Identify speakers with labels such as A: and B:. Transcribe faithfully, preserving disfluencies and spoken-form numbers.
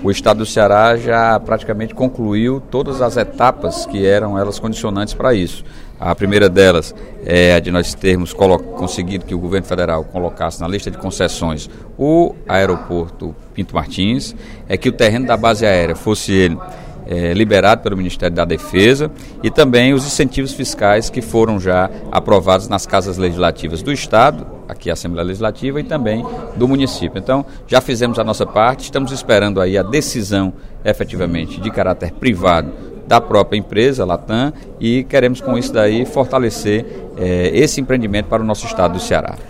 A: o Estado do Ceará já praticamente concluiu todas as etapas que eram elas condicionantes para isso. A primeira delas é a de nós termos conseguido que o governo federal colocasse na lista de concessões o aeroporto Pinto Martins, é que o terreno da base aérea fosse ele é, liberado pelo Ministério da Defesa e também os incentivos fiscais que foram já aprovados nas casas legislativas do Estado, aqui a Assembleia Legislativa, e também do município. Então, já fizemos a nossa parte, estamos esperando aí a decisão efetivamente de caráter privado da própria empresa, Latam, e queremos com isso daí fortalecer eh, esse empreendimento para o nosso estado do Ceará.